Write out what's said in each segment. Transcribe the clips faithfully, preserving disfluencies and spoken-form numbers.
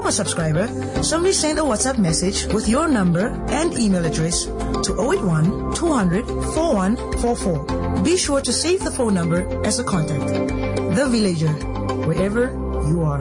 a subscriber, simply send a WhatsApp message with your number and email address to zero eight one, two hundred, forty-one forty-four. Be sure to save the phone number as a contact. The Villager, wherever you are.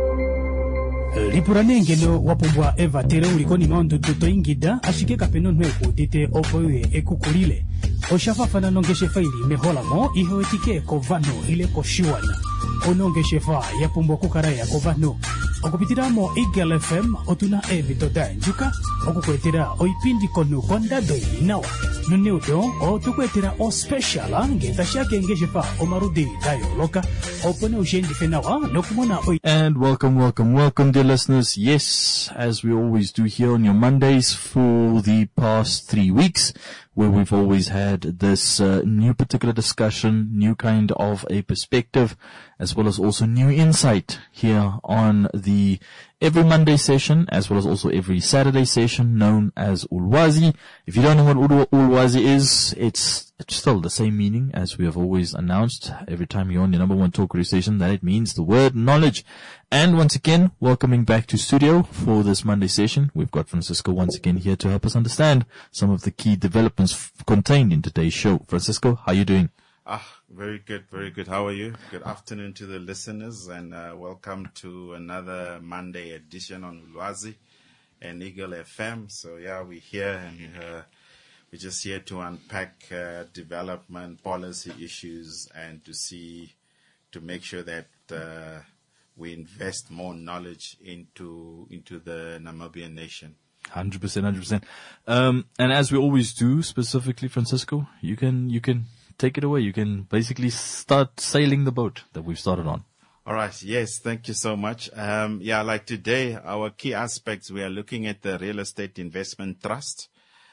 Lipuranengelo wapombwa eva tere ulikoni maondo toto ingida ashike kapeno nweko tete opoye ekukulile. Oshafafana nongeshe faili meholamo iho etike kovano ile koshiwana. Onongeshe fa yapombwa kukaraya kovano. Okupitiramo Eagle F M otuna evi tota njuka. Okukwetera oipindi konu kondado inawa. Nuneudo o tukwetera o special ngeta shake ngeshe fa omarudi dayo loka. Opone ushendi fenawa nokumona oi. And welcome, welcome, welcome dear listeners. Yes, as we always do here on your Mondays for the past three weeks, where we've always had this uh, new particular discussion, new kind of a perspective, as well as also new insight here on the every Monday session, as well as also every Saturday session known as Ulwazi. If you don't know what Ul- Ulwazi is, it's, it's still the same meaning as we have always announced every time you're on your number one talk radio station, that it means the word knowledge. And once again, welcoming back to studio for this Monday session, we've got Francisco once again here to help us understand some of the key developments f- contained in today's show. Francisco, how are you doing? Ah, very good, very good. How are you? Good afternoon to the listeners, and uh, welcome to another Monday edition on Ulwazi and Eagle F M. So yeah, we're here, and uh, we're just here to unpack uh, development, policy issues, and to see, to make sure that uh, we invest more knowledge into into the Namibian nation. one hundred percent, one hundred percent. Um, and as we always do, specifically, Francisco, you can, you can take it away. You can basically start sailing the boat that we've started on. All right. Yes. Thank you so much. Um, yeah, like today, our key aspects, we are looking at the real estate investment trust,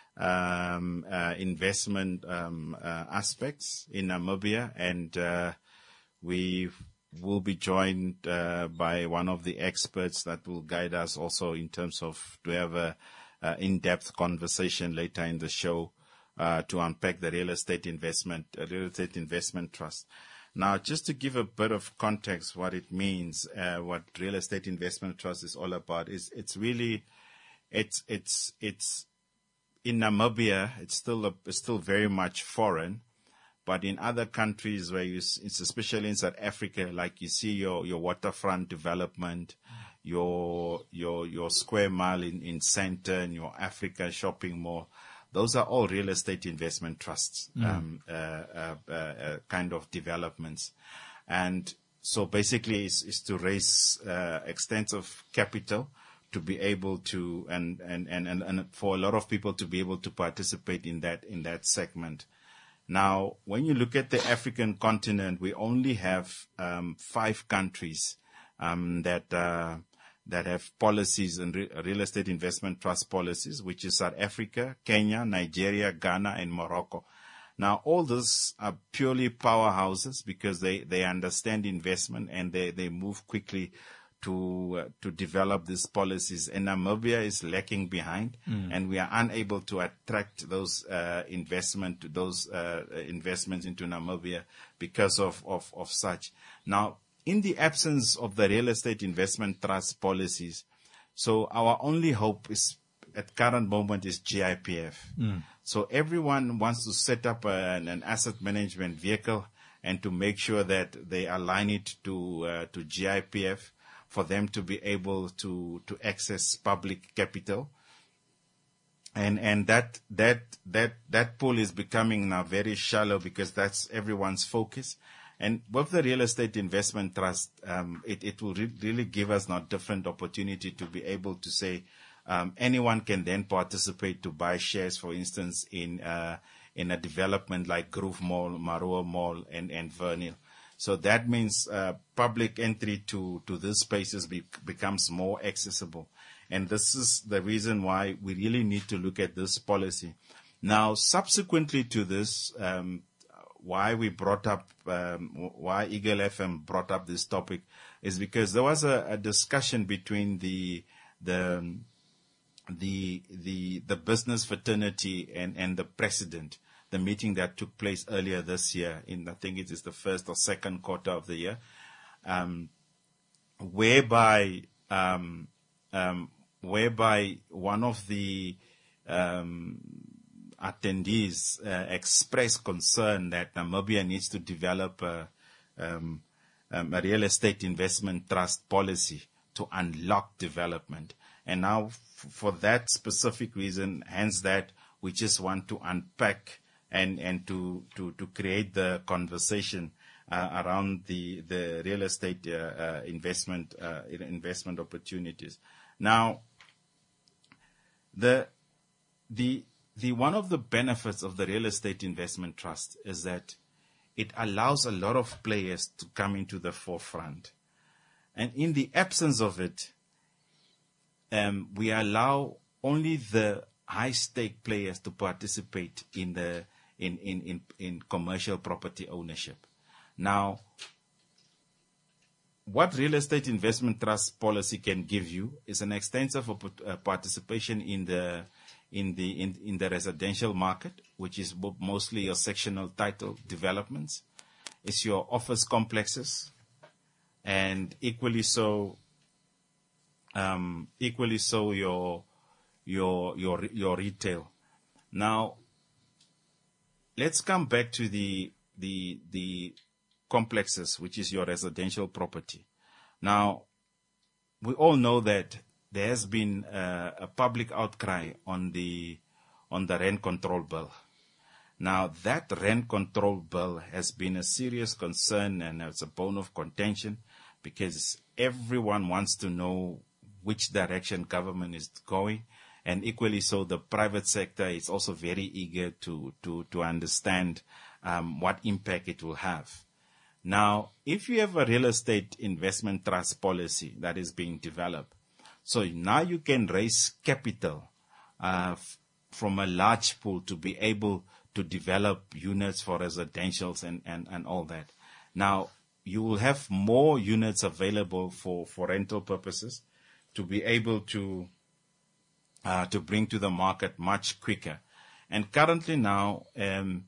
um, uh, investment, um, uh, aspects in Namibia. And, uh, we will be joined, uh, by one of the experts that will guide us also in terms of to have a, uh, in-depth conversation later in the show. Uh, to unpack the real estate investment, uh, real estate investment trust. Now, just to give a bit of context, what it means, uh, what real estate investment trust is all about is it's really, it's, it's, it's in Namibia, it's still, a, it's still very much foreign, but in other countries where you, it's especially in South Africa, like you see your, your waterfront development, your, your, your square mile in, in center and your Africa shopping mall. Those are all real estate investment trusts, mm. um, uh, uh, uh, uh, kind of developments. And so basically it's, it's to raise, uh, extensive capital to be able to, and, and, and, and, and for a lot of people to be able to participate in that, in that segment. Now, when you look at the African continent, we only have, um, five countries, um, that, uh, that have policies and re- real estate investment trust policies, which is South Africa, Kenya, Nigeria, Ghana, and Morocco. Now, all these are purely powerhouses because they, they understand investment and they, they move quickly to, uh, to develop these policies. And Namibia is lacking behind, mm. and we are unable to attract those, uh, investment, those, uh, investments into Namibia because of, of, of such. Now, in the absence of the real estate investment trust policies, so our only hope is at current moment is G I P F. Mm. So everyone wants to set up an, an asset management vehicle and to make sure that they align it to uh, to G I P F for them to be able to to access public capital. And and that that that that pool is becoming now very shallow because that's everyone's focus. And with the real estate investment trust, um, it, it will re- really give us now different opportunity to be able to say, um, anyone can then participate to buy shares, for instance, in, uh, in a development like Groove Mall, Marua Mall, and, and Vernil. So that means, uh, public entry to, to these spaces be, becomes more accessible. And this is the reason why we really need to look at this policy. Now, subsequently to this, um, why we brought up, um, why Eagle F M brought up this topic is because there was a, a discussion between the, the, the, the, the business fraternity and, and the president, the meeting that took place earlier this year in, I think it is the first or second quarter of the year, um, whereby, um, um, whereby one of the um, attendees uh, expressed concern that Namibia needs to develop a, um, um, a real estate investment trust policy to unlock development. And now f- for that specific reason, hence that we just want to unpack and, and to, to, to create the conversation uh, around the, the real estate uh, uh, investment, uh, investment opportunities. Now, the, the, the, one of the benefits of the real estate investment trust is that it allows a lot of players to come into the forefront. And in the absence of it, um, we allow only the high-stake players to participate in the in, in, in, in commercial property ownership. Now, what real estate investment trust policy can give you is an extensive uh, participation in the in the in, in the residential market, which is mostly your sectional title developments. It's your office complexes, and equally so, um, equally so your your your your retail. Now, let's come back to the the the complexes, which is your residential property. Now, we all know that there has been uh, a public outcry on the on the rent control bill. Now, that rent control bill has been a serious concern, and it's a bone of contention because everyone wants to know which direction government is going, and equally so the private sector is also very eager to to to understand um, what impact it will have. Now, if you have a real estate investment trust policy that is being developed, so now you can raise capital uh, f- from a large pool to be able to develop units for residentials and, and, and all that. Now, you will have more units available for, for rental purposes to be able to uh, to bring to the market much quicker. And currently now, um,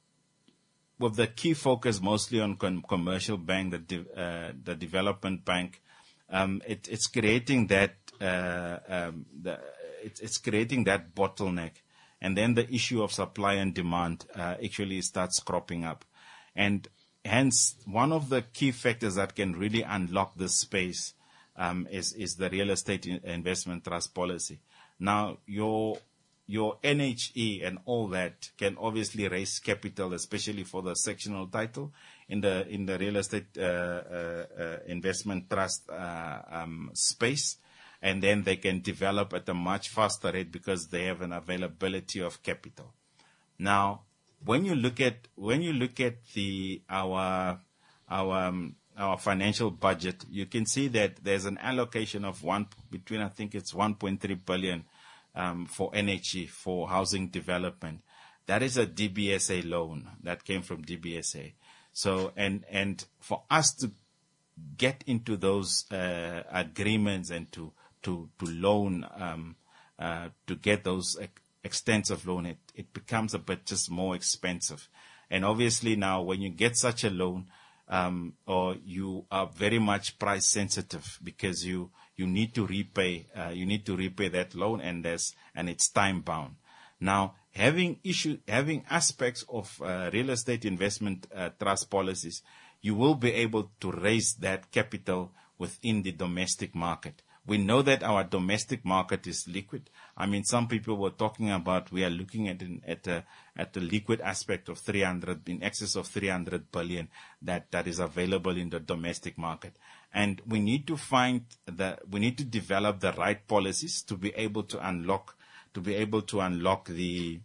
with the key focus mostly on com- commercial bank, the de- uh, the development bank, um, it, it's creating that uh, um, the, it, it's creating that bottleneck, and then the issue of supply and demand uh, actually starts cropping up, and hence one of the key factors that can really unlock this space um, is is the real estate in- investment trust policy. Now, your Your N H E and all that can obviously raise capital, especially for the sectional title in the in the real estate uh, uh, uh, investment trust uh, um, space, and then they can develop at a much faster rate because they have an availability of capital. Now, when you look at when you look at the our our um, our financial budget, you can see that there's an allocation of one between I think it's one point three billion. Um, for N H E, for housing development. That is a D B S A loan that came from D B S A. So, and, and for us to get into those, uh, agreements and to, to, to loan, um, uh, to get those ex- extensive loan, it, it becomes a bit just more expensive. And obviously now when you get such a loan, um, or you are very much price sensitive because you, you need to repay, uh, you need to repay that loan, and there's, and it's time bound. Now, having issue, having aspects of uh, real estate investment uh, trust policies, you will be able to raise that capital within the domestic market. We know that our domestic market is liquid. I mean, some people were talking about we are looking at an, at a at the liquid aspect of three hundred, in excess of three hundred billion that, that is available in the domestic market. And we need to find the we need to develop the right policies to be able to unlock to be able to unlock the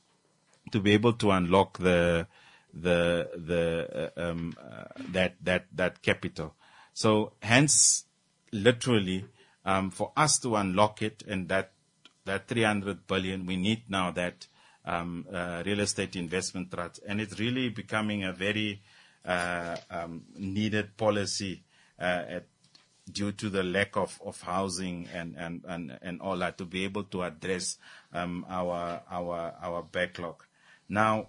to be able to unlock the the the uh, um uh, that that that capital. So hence, literally. Um, for us to unlock it and that that three hundred billion, we need now that um, uh, real estate investment trust, and it's really becoming a very uh, um, needed policy uh, at, due to the lack of, of housing and, and, and, and all that, to be able to address um, our our our backlog. Now,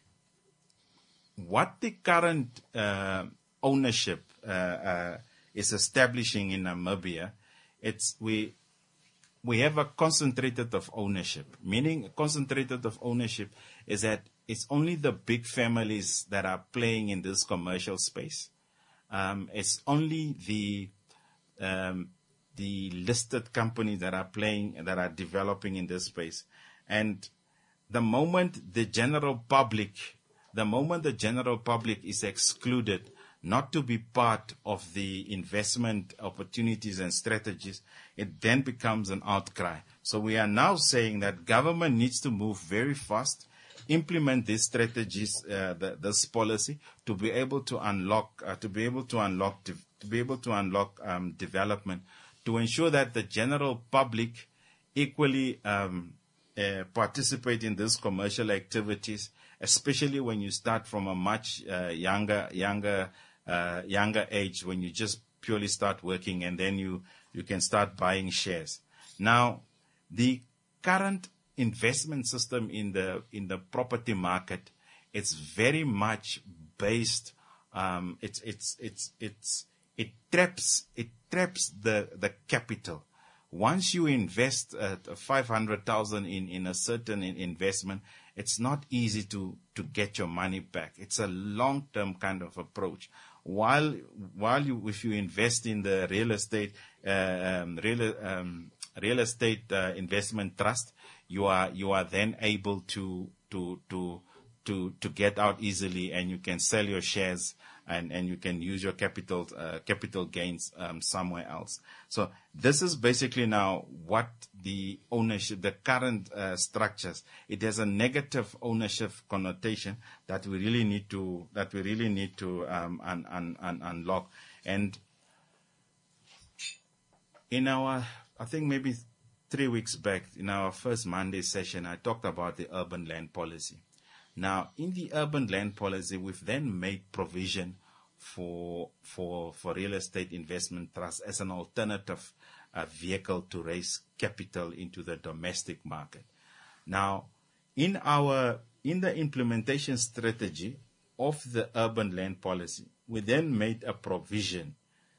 what the current uh, ownership uh, uh, is establishing in Namibia. It's we we have a concentrated of ownership, meaning concentrated of ownership is that it's only the big families that are playing in this commercial space. Um, it's only the um, the listed companies that are playing, that are developing in this space. And the moment the general public, the moment the general public is excluded not to be part of the investment opportunities and strategies, it then becomes an outcry. So we are now saying that government needs to move very fast, implement these strategies, uh, the, this policy, to be able to unlock, uh, to be able to unlock, to, to be able to unlock um, development, to ensure that the general public equally um, uh, participate in these commercial activities, especially when you start from a much uh, younger, younger, uh, younger age, when you just purely start working and then you, you can start buying shares. Now, the current investment system in the in the property market, it's very much based. Um, it's it's it's it's it traps it traps the the capital. Once you invest uh, five hundred thousand in in a certain investment, it's not easy to to get your money back. It's a long term kind of approach. While while you if you invest in the real estate uh, um, real um, real estate uh, investment trust, you are you are then able to to to to to get out easily, and you can sell your shares and and you can use your capital uh, capital gains um, somewhere else. So this is basically now what the ownership, the current uh, structures. It has a negative ownership connotation that we really need to that we really need to um, un, un, un, unlock. And in our, I think maybe three weeks back, in our first Monday session, I talked about the urban land policy. Now, in the urban land policy, we've then made provision for for for real estate investment trust as an alternative uh, vehicle to raise capital into the domestic market. Now, in our in the implementation strategy of the urban land policy, we then made a provision.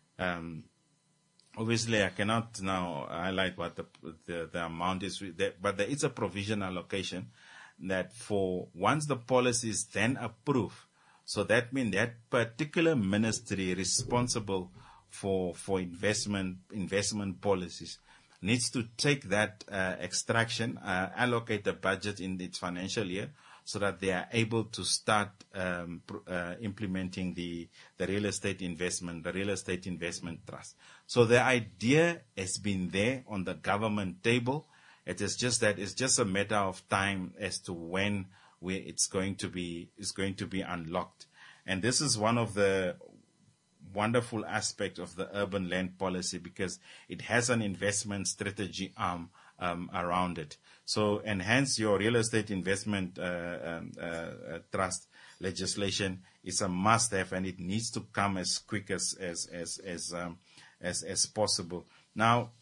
Um, Obviously, I cannot now highlight what the the, the amount is, but there is a provision allocation that for once the policy is then approved, so that means that particular ministry responsible for for investment investment policies needs to take that uh, extraction, uh, allocate the budget in its financial year, so that they are able to start um, uh, implementing the, the real estate investment, the real estate investment trust. So the idea has been there on the government table. It is just that it's just a matter of time as to when we, it's going to be it's going to be unlocked. And this is one of the wonderful aspects of the urban land policy, because it has an investment strategy arm um, around it. So enhance your real estate investment uh, um, uh, uh, trust legislation is a must-have, and it needs to come as quick as as as as, um, as as possible. Now,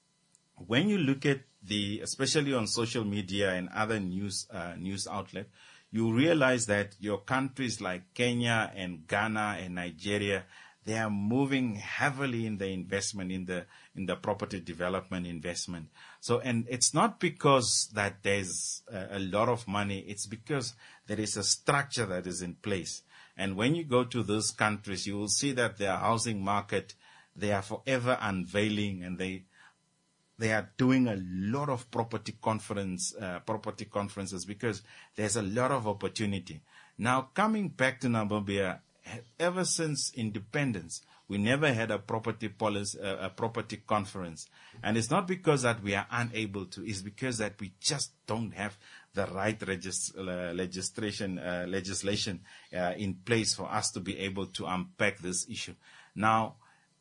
when you look at the, especially on social media and other news uh, news outlet, you realize that your countries like Kenya and Ghana and Nigeria, they are moving heavily in the investment, in the in the property development investment. So, and it's not because that there's a, a lot of money. It's because there is a structure that is in place. And when you go to those countries, you will see that their housing market, they are forever unveiling, and they they are doing a lot of property conference, uh, property conferences, because there's a lot of opportunity. Now, coming back to Namibia, ever since independence, we never had a property policy, uh, a property conference. And it's not because that we are unable to, it's because that we just don't have the right regis- uh, legislation, uh, legislation uh, in place for us to be able to unpack this issue. Now,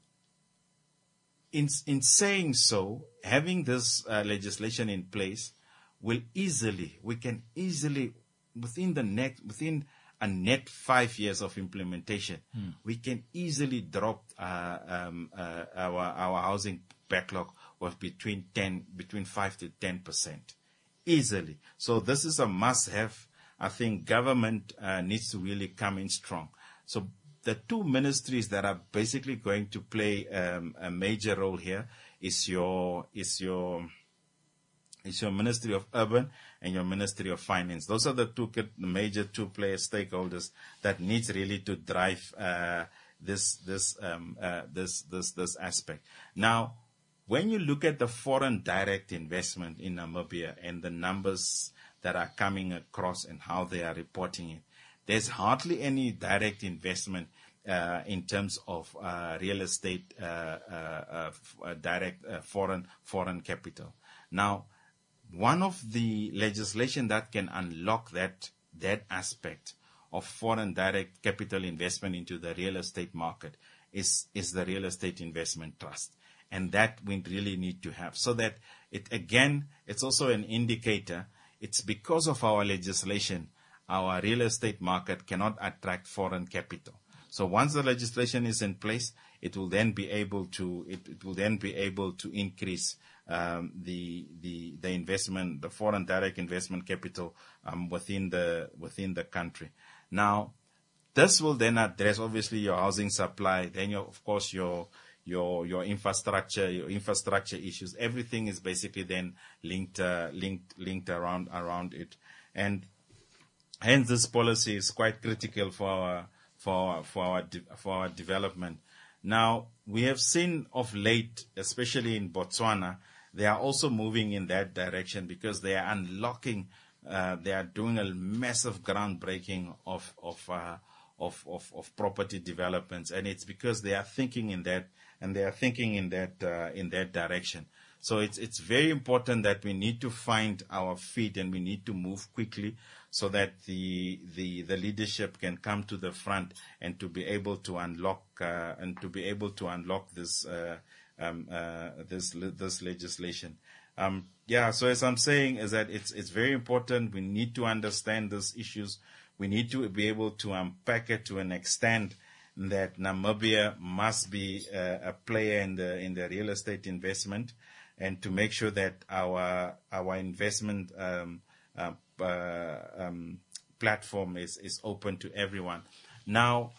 in, in saying so, having this uh, legislation in place will easily, we can easily, within the next, within a net five years of implementation, hmm. we can easily drop uh, um, uh, our our housing backlog of between ten, between five to ten percent, easily. So this is a must-have. I think government uh, needs to really come in strong. So the two ministries that are basically going to play um, a major role here is your is your It's your Ministry of Urban and your Ministry of Finance. Those are the two the major two player stakeholders that needs really to drive uh, this this um, uh, this this this aspect. Now, when you look at the foreign direct investment in Namibia and the numbers that are coming across and how they are reporting it, there's hardly any direct investment uh, in terms of uh, real estate uh, uh, uh, f- uh, direct uh, foreign foreign capital. Now, one of the legislation that can unlock that that aspect of foreign direct capital investment into the real estate market is is the Real Estate Investment Trust, and that we really need to have, so that it again it's also an indicator. It's because of our legislation our real estate market cannot attract foreign capital. So once the legislation is in place, it will then be able to it, it will then be able to increase um, the the the investment, the foreign direct investment capital um, within the within the country. Now, this will then address obviously your housing supply, then your of course your your your infrastructure, your infrastructure issues. Everything is basically then linked uh, linked linked around around it, and hence this policy is quite critical for our for our, for our de- for our development. Now, we have seen of late, especially in Botswana, they are also moving in that direction because they are unlocking, uh, they are doing a massive groundbreaking of of, uh, of of of property developments, and it's because they are thinking in that and they are thinking in that uh, in that direction. So it's it's very important that we need to find our feet and we need to move quickly so that the the the leadership can come to the front and to be able to unlock uh, and to be able to unlock this uh, um, uh, this this legislation. Um, yeah. So as I'm saying, is that it's it's very important. We need to understand these issues. We need to be able to unpack it to an extent that Namibia must be uh, a player in the in the real estate investment, and to make sure that our our investment um, uh, uh, um, platform is, is open to everyone. Now,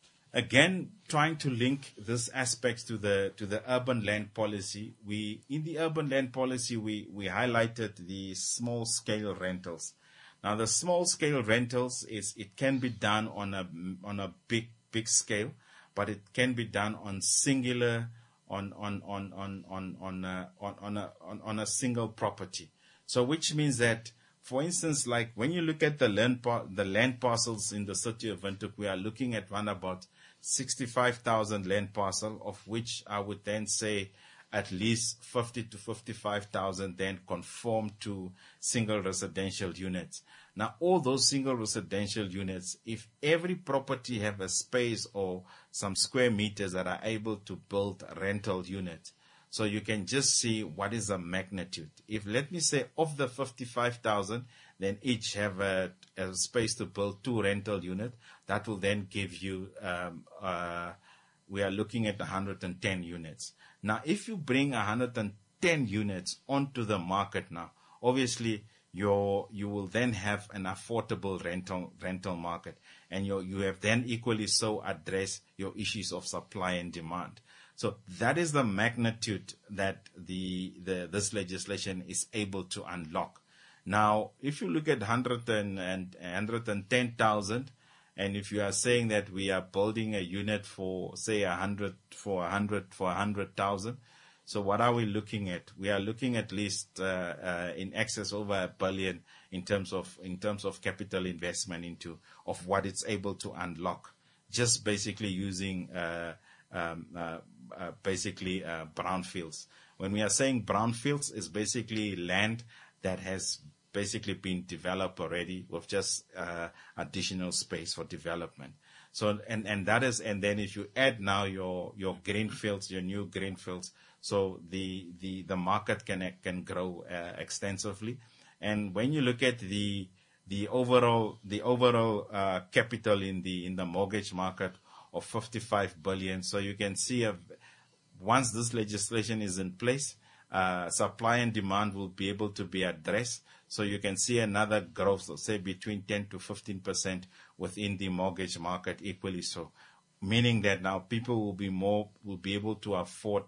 again, trying to link this aspects to the to the urban land policy. We in the urban land policy we we highlighted the small scale rentals. Now, the small scale rentals is it can be done on a on a big big scale, but it can be done on singular. on on on on on on uh, on on a on, on a single property. So which means that, for instance, like when you look at the land par- the land parcels in the city of Windhoek, we are looking at around about sixty-five thousand land parcel, of which I would then say at least fifty to fifty-five thousand then conform to single residential units. Now, all those single residential units, if every property have a space or some square meters that are able to build rental units, so you can just see what is the magnitude. If, let me say, of the fifty-five thousand, then each have a, a space to build two rental units, that will then give you, um, uh, we are looking at one hundred ten units. Now, if you bring one hundred ten units onto the market now, obviously, Your, you will then have an affordable rental rental market, and you you have then equally so addressed your issues of supply and demand. So that is the magnitude that the the this legislation is able to unlock. Now, if you look at one hundred and, and one hundred ten thousand, and if you are saying that we are building a unit for say a hundred for a hundred for a hundred thousand. So what are we looking at? We are looking at least uh, uh, in excess over a billion in terms of in terms of capital investment into of what it's able to unlock, just basically using uh, um, uh, uh, basically uh, brownfields. When we are saying brownfields, is basically land that has basically been developed already with just uh, additional space for development. So and and that is and then if you add now your your greenfields, your new greenfields. So the, the, the market can can grow uh, extensively, and when you look at the the overall the overall uh, capital in the in the mortgage market of fifty-five billion, so you can see a, once this legislation is in place, uh, supply and demand will be able to be addressed. So you can see another growth, so say between ten to fifteen percent within the mortgage market, equally so, meaning that now people will be more will be able to afford.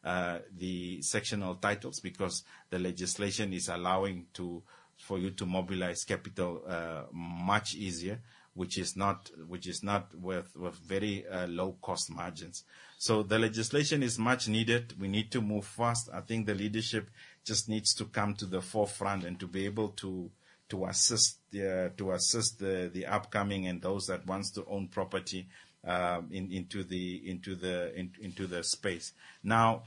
uh, the sectional titles, because the legislation is allowing to for you to mobilize capital uh, much easier, which is not which is not with with very uh, low cost margins. So the legislation is much needed. We need to move fast. I think the leadership just needs to come to the forefront and to be able to to assist the to assist the the upcoming and those that wants to own property um, in, into the into the in, into the space. Now,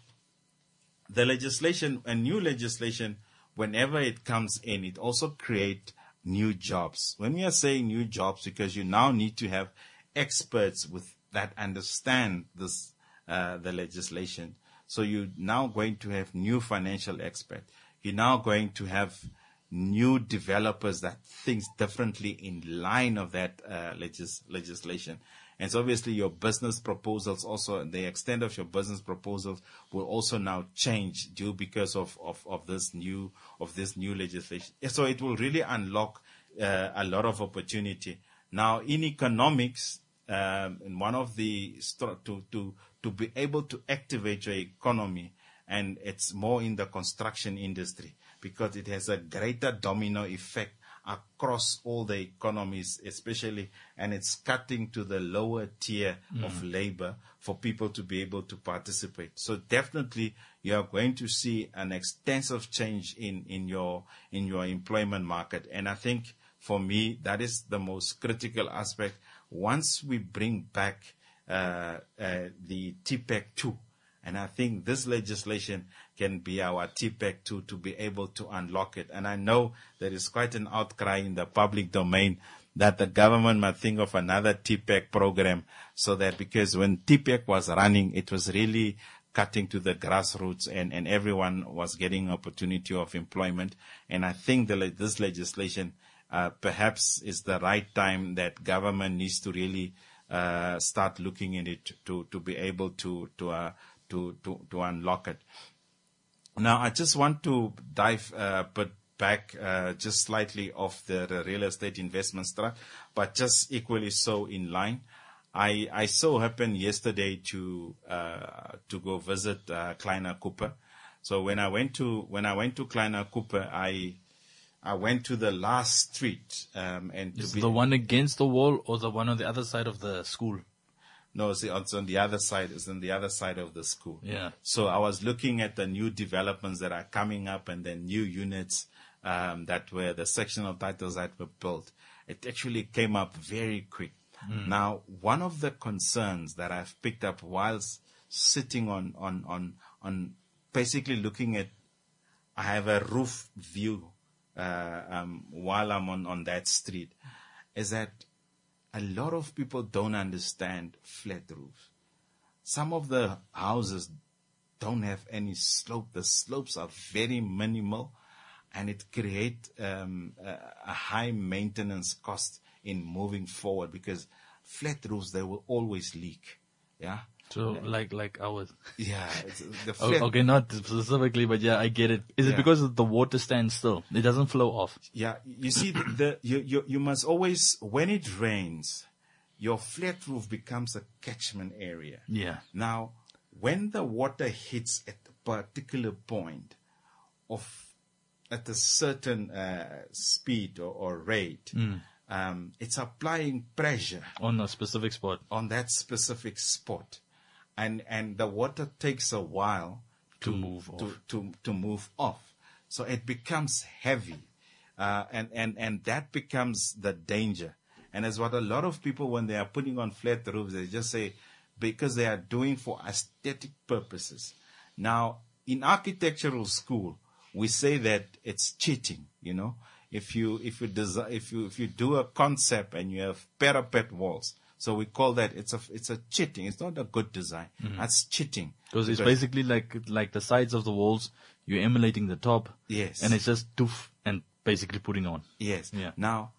the legislation, a new legislation, whenever it comes in, it also create new jobs. When we are saying new jobs, because you now need to have experts with that understand this uh, the legislation. So you're now going to have new financial experts. You're now going to have new developers that think differently in line of that uh, legis- legislation. And so obviously your business proposals also, the extent of your business proposals will also now change due because of, of, of this new of this new legislation. So it will really unlock uh, a lot of opportunity. Now in economics, um, in one of the st- to to to be able to activate your economy, and it's more in the construction industry because it has a greater domino effect across all the economies, especially, and it's cutting to the lower tier mm. of labor for people to be able to participate. So definitely you are going to see an extensive change in, in your in your employment market. And I think for me, that is the most critical aspect. Once we bring back uh, uh, the T P E C two, and I think this legislation can be our T P E C two to be able to unlock it. And I know there is quite an outcry in the public domain that the government might think of another T P E C program, so that because when T P E C was running, it was really cutting to the grassroots and, and everyone was getting opportunity of employment. And I think the, this legislation uh, perhaps is the right time that government needs to really uh, start looking at it to, to be able to, to, uh, to, to, to unlock it. Now, I just want to dive uh, but back uh, just slightly off the, the real estate investment strat, but just equally so in line. I, I so happened yesterday to uh, to go visit uh, Kleiner Cooper. So when I went to when I went to Kleiner Cooper, I I went to the last street um, and is to be the one against the wall or the one on the other side of the school? No, see, it's on the other side. It's on the other side of the school. Yeah. So I was looking at the new developments that are coming up and the new units um, that were the sectional titles that were built. It actually came up very quick. Mm. Now, one of the concerns that I've picked up whilst sitting on, on, on, on basically looking at, I have a roof view uh, um, while I'm on, on that street, is that a lot of people don't understand flat roofs. Some of the houses don't have any slope. The slopes are very minimal, and it creates um, a, a high maintenance cost in moving forward because flat roofs, they will always leak. Yeah. So uh, like like ours. Yeah. It's, the flat, okay, not specifically, but yeah, I get it. Is yeah. it because the water stands still? It doesn't flow off. Yeah. You see, the, the you, you you must always, when it rains, your flat roof becomes a catchment area. Yeah. Now, when the water hits at a particular point of at a certain uh, speed or, or rate, mm. um, it's applying pressure on a specific spot. On that specific spot. And and the water takes a while to, to move to, off. To, to move off. So it becomes heavy. Uh, and, and, and that becomes the danger. And that's what a lot of people, when they are putting on flat roofs, they just say, because they are doing for aesthetic purposes. Now, in architectural school, we say that it's cheating, you know. If you, if you design, if you, if you do a concept and you have parapet walls, so we call that, it's a, it's a cheating. It's not a good design. Mm-hmm. That's cheating. Because it's basically like, like the sides of the walls, you're emulating the top. Yes. And it's just doof and basically putting on. Yes. Yeah. Now,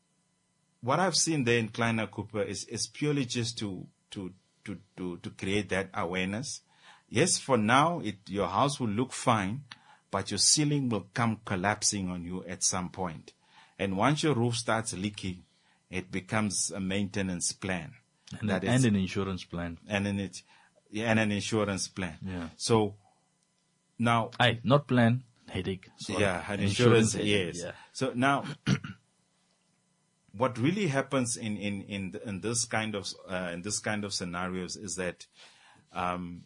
what I've seen there in Kleiner Cooper is, is purely just to, to, to, to, to create that awareness. Yes, for now, it, your house will look fine, but your ceiling will come collapsing on you at some point. And once your roof starts leaking, it becomes a maintenance plan. And, that and an insurance plan. And, in it, and an insurance plan. Yeah. So Now, Hey, not plan, headache. Sorry. yeah, an insurance, headache, yes. yeah. So now, what really happens in in in, in this kind of uh, in this kind of scenarios is that um,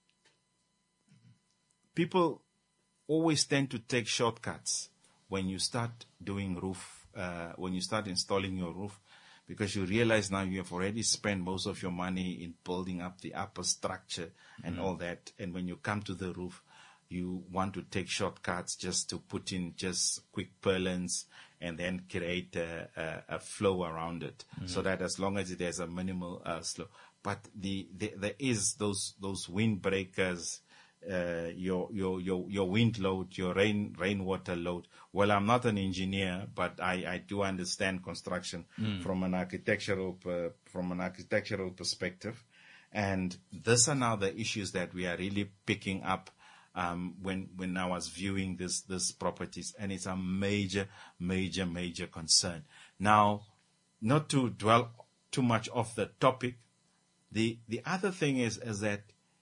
people always tend to take shortcuts when you start doing roof, uh, when you start installing your roof, because you realize now you have already spent most of your money in building up the upper structure and all that, and when you come to the roof, you want to take shortcuts just to put in just quick purlins and then create a, a, a flow around it, mm-hmm. so that as long as there's a minimal uh, slow. But the, the there is those those windbreakers, uh, your your your your wind load, your rain rainwater load. Well, I'm not an engineer, but I, I do understand construction mm. from an architectural uh, from an architectural perspective, and these are now the issues that we are really picking up. Um, when when I was viewing this this properties, and it's a major, major, major concern. Now, not to dwell too much off the topic, the the other thing is is that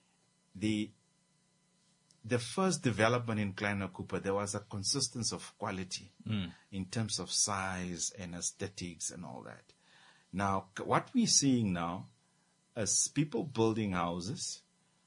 the the first development in Kleiner Cooper, there was a consistency of quality mm. in terms of size and aesthetics and all that. Now, what we're seeing now is people building houses.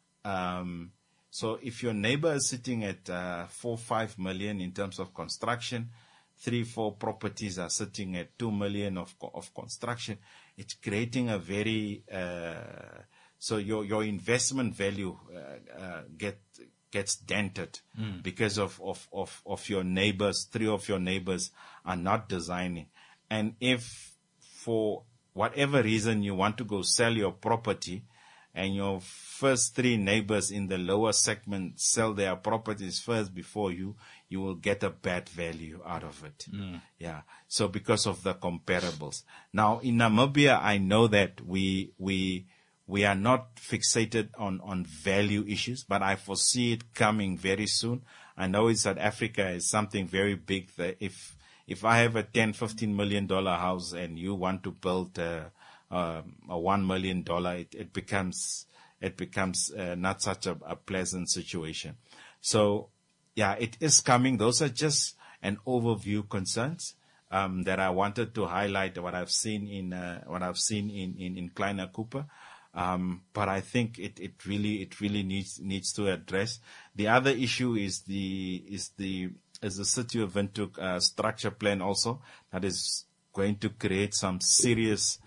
Um, So if your neighbor is sitting at uh, four, five million in terms of construction, three, four properties are sitting at two million of of construction, it's creating a very uh, so your your investment value uh, uh, get gets dented mm. because of, of of of your neighbors. Three of your neighbors are not designing, and if for whatever reason you want to go sell your property, and your first three neighbors in the lower segment sell their properties first before you, you will get a bad value out of it. Mm. Yeah. So because of the comparables. Now in Namibia, I know that we, we, we are not fixated on, on value issues, but I foresee it coming very soon. I know in South Africa is something very big that if, if I have a ten, fifteen million dollar house and you want to build a, Um, a one million dollar, it, it becomes it becomes uh, not such a, a pleasant situation. So, yeah, it is coming. Those are just an overview concerns um, that I wanted to highlight. What I've seen in uh, what I've seen in in, in Kleiner Cooper, um, but I think it, it really it really needs needs to address. The other issue is the is the is the City of Windhoek uh, structure plan also that is going to create some serious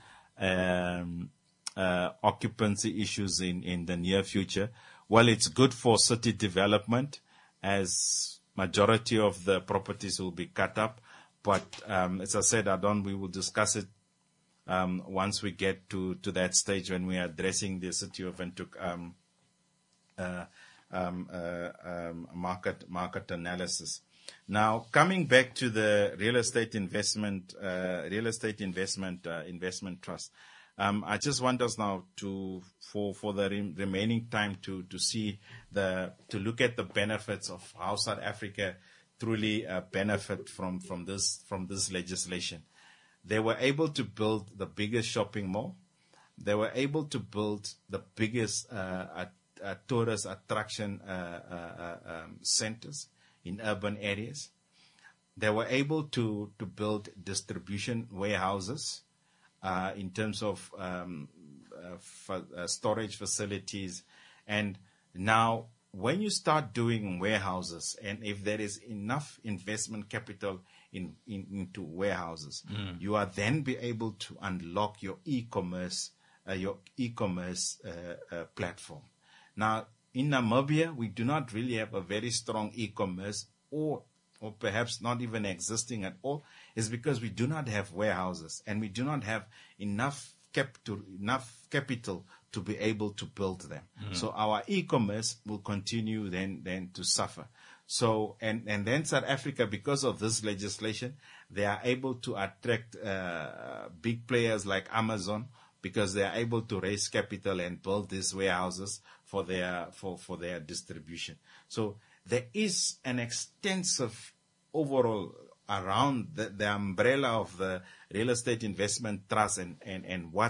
Um, uh, occupancy issues in, in the near future. Well, it's good for city development as majority of the properties will be cut up. But um, as I said, I don't, we will discuss it um, once we get to, to that stage when we are addressing the City of Windhoek um, uh, um, uh, um, market market analysis. Now, coming back to the real estate investment, uh, real estate investment, uh, investment trust, um, I just want us now to, for, for the re- remaining time to, to see the, to look at the benefits of how South Africa truly uh, benefit from, from this, from this legislation. They were able to build the biggest shopping mall. They were able to build the biggest, uh, uh, uh tourist attraction, uh, uh, uh um, centers in urban areas. They were able to, to build distribution warehouses uh, in terms of um, uh, for, uh, storage facilities. And now when you start doing warehouses, and if there is enough investment capital in, in into warehouses, mm. you are then be able to unlock your e-commerce, uh, your e-commerce uh, uh, platform. Now, in Namibia, we do not really have a very strong e-commerce, or or perhaps not even existing at all, is because we do not have warehouses and we do not have enough capital, enough capital to be able to build them. Mm-hmm. So our e-commerce will continue then then to suffer. So and and then South Africa, because of this legislation, they are able to attract uh, big players like Amazon, because they are able to raise capital and build these warehouses for their for, for their distribution. So there is an extensive overall around the, the umbrella of the real estate investment trust and, and, and what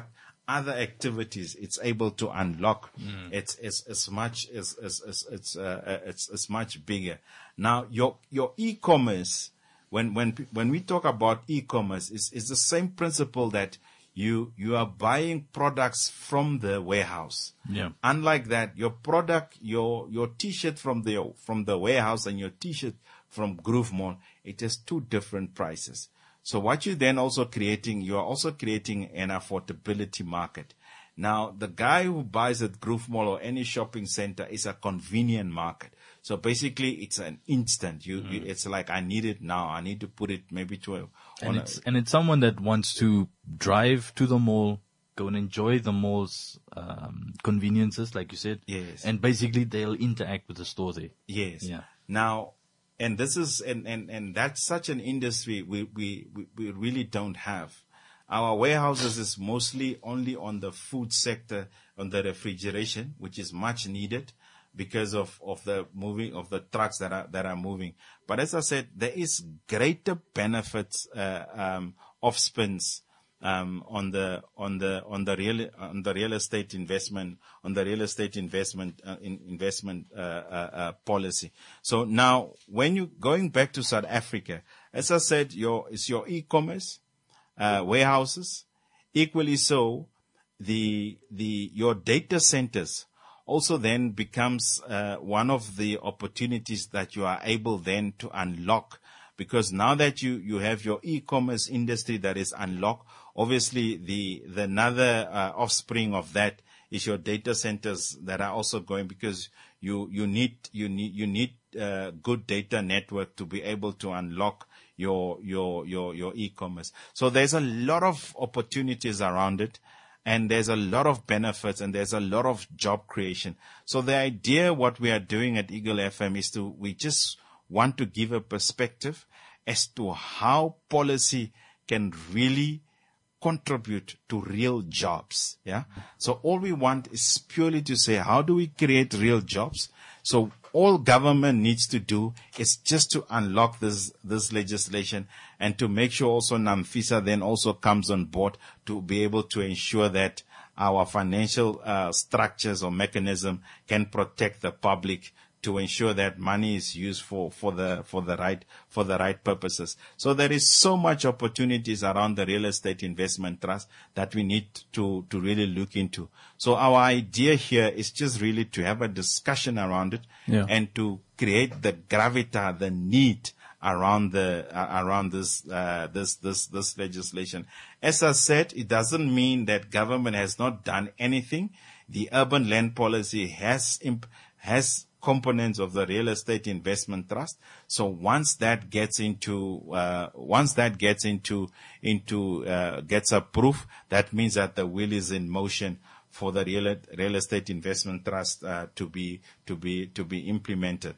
other activities, it's able to unlock. Mm. It's, it's, it's much, it's, it's, it's, it's, uh, it's, it's much bigger. Now, your, your e-commerce, when, when, when we talk about e-commerce, it's, it's the same principle that you, you are buying products from the warehouse. Yeah. Unlike that, your product, your, your t-shirt from the, from the warehouse and your t-shirt from Groove Mall, it has two different prices. So what you're then also creating, you are also creating an affordability market. Now, the guy who buys at Groove Mall or any shopping center is a convenient market. So basically, it's an instant. You, mm. you, it's like, I need it now. I need to put it maybe to a, and it's, a, and it's someone that wants to drive to the mall, go and enjoy the mall's, um, conveniences, like you said. Yes. And basically, they'll interact with the store there. Yes. Yeah. Now, and this is, and, and, and that's such an industry we, we, we really don't have. Our warehouses is mostly only on the food sector, on the refrigeration, which is much needed because of, of the moving of the trucks that are, that are moving. But as I said, there is greater benefits, uh, um, of spins, um, on the, on the, on the real, on the real estate investment, on the real estate investment, uh, in, investment, uh, uh, uh, policy. So now, when you, going back to South Africa, as I said, your, it's your e-commerce, uh, warehouses. Equally so, the, the, your data centers also then becomes, uh, one of the opportunities that you are able then to unlock. Because now that you, you have your e-commerce industry that is unlocked, obviously the, the another uh, offspring of that is your data centers that are also going, because you, you need, you need, you need uh, good data network to be able to unlock your, your, your, your e-commerce. So there's a lot of opportunities around it, and there's a lot of benefits, and there's a lot of job creation. So the idea, what we are doing at Eagle F M is to, we just want to give a perspective as to how policy can really contribute to real jobs. Yeah. So all we want is purely to say, how do we create real jobs? So all government needs to do is just to unlock this, this legislation, and to make sure also NAMFISA then also comes on board to be able to ensure that our financial uh, structures or mechanism can protect the public, to ensure that money is used for, for the, for the right, for the right purposes. So there is so much opportunities around the real estate investment trust that we need to, to really look into. So our idea here is just really to have a discussion around it, yeah, and to create the gravitas, the need around the, uh, around this, uh, this, this, this legislation. As I said, it doesn't mean that government has not done anything. The urban land policy has, imp- has, components of the real estate investment trust. So once that gets into, uh, once that gets into, into, uh, gets approved, that means that the wheel is in motion for the real, real estate investment trust, uh, to be, to be, to be implemented.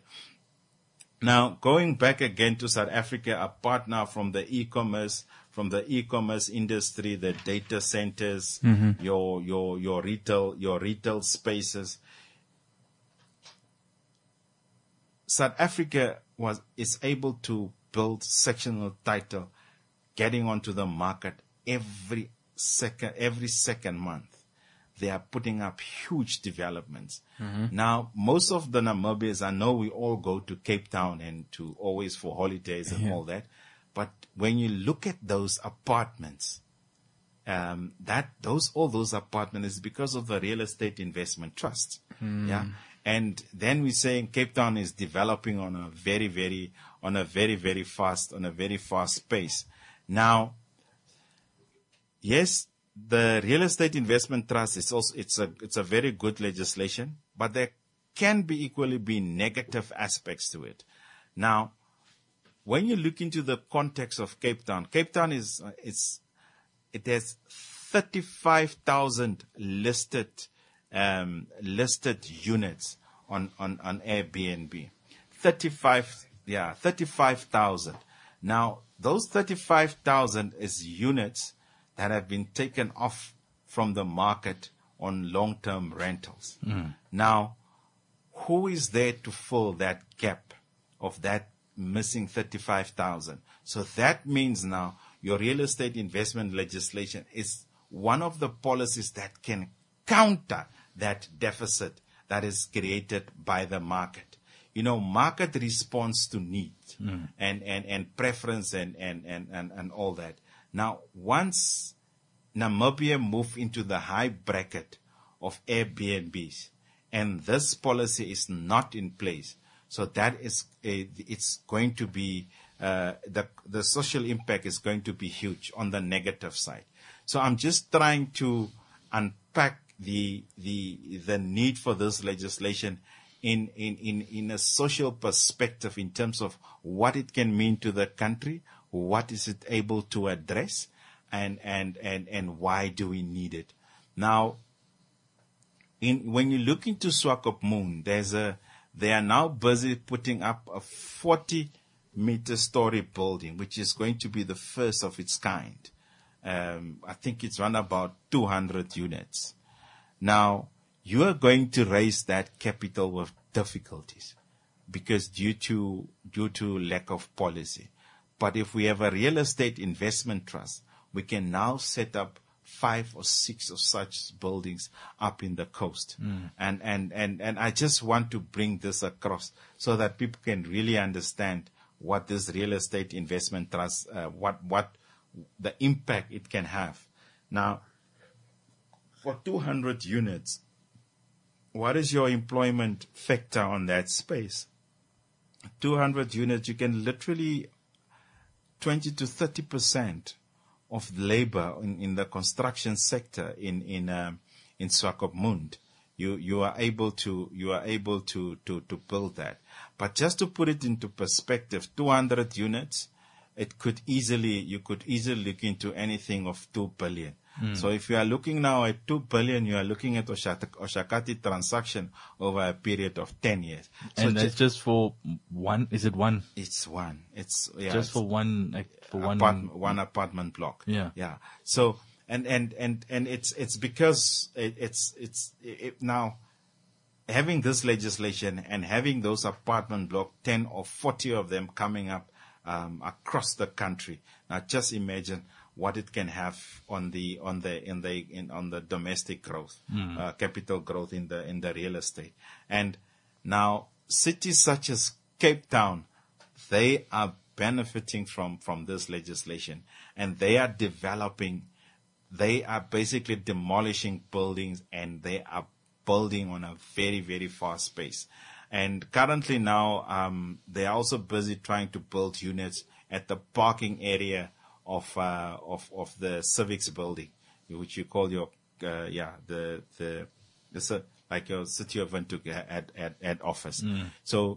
Now, going back again to South Africa, apart now from the e-commerce, from the e-commerce industry, the data centers, mm-hmm. your, your, your retail, your retail spaces, South Africa was, is able to build sectional title, getting onto the market every second, every second month. They are putting up huge developments. Mm-hmm. Now, most of the Namibians, I know we all go to Cape Town and to always for holidays and yeah. all that. But when you look at those apartments, um, that, those, all those apartments is because of the real estate investment trust. Mm. Yeah. And then we say Cape Town is developing on a very, very, on a very, very fast, on a very fast pace. Now, yes, the real estate investment trust is also, it's a, it's a very good legislation, but there can be equally be negative aspects to it. Now, when you look into the context of Cape Town, Cape Town is, uh, it's, it has thirty-five thousand listed Um, listed units on, on, on Airbnb. thirty-five, yeah, thirty-five thousand. Now, those thirty-five thousand is units that have been taken off from the market on long-term rentals. Mm. Now, who is there to fill that gap of that missing thirty-five thousand? So that means now your real estate investment legislation is one of the policies that can counter that deficit that is created by the market. You know, market responds to need mm. and, and, and preference and, and, and, and, and all that. Now, once Namibia moved into the high bracket of Airbnbs, and this policy is not in place, so that is a, it's going to be uh, the the social impact is going to be huge on the negative side. So I'm just trying to unpack the the the need for this legislation in in in in a social perspective in terms of what it can mean to the country, what is it able to address, and and and and why do we need it now. In, when you look into Swakopmund, there's a, they are now busy putting up a forty meter story building, which is going to be the first of its kind. Um, I think it's around about two hundred units. Now, you are going to raise that capital with difficulties because due to, due to lack of policy. But if we have a real estate investment trust, we can now set up five or six of such buildings up in the coast. Mm. And, and, and, and I just want to bring this across so that people can really understand what this real estate investment trust, uh, what, what the impact it can have. Now, for two hundred units, what is your employment factor on that space? two hundred units, you can literally twenty to thirty percent of labor in, in the construction sector in in um, in Swakopmund, you you are able to you are able to to to build that. But just to put it into perspective, two hundred units, it could easily you could easily look into anything of two billion. Mm. So if you are looking now at two billion, you are looking at Oshakati transaction over a period of ten years. So and that's just for one. Is it one? It's one. It's yeah, just it's for one for one apart, one apartment block. Yeah, yeah. So and and and and it's it's because it, it's it's it, now having this legislation and having those apartment block, ten or forty of them coming up um, across the country. Now just imagine what it can have on the on the in the in on the domestic growth, mm. uh, capital growth in the in the real estate. And now cities such as Cape Town, they are benefiting from from this legislation, and they are developing. They are basically demolishing buildings, and they are building on a very very fast pace. And currently now, um, they are also busy trying to build units at the parking area of uh, of of the civics building, which you call your uh, yeah the the it's a, like your City of Windhoek at at at office. Mm. So,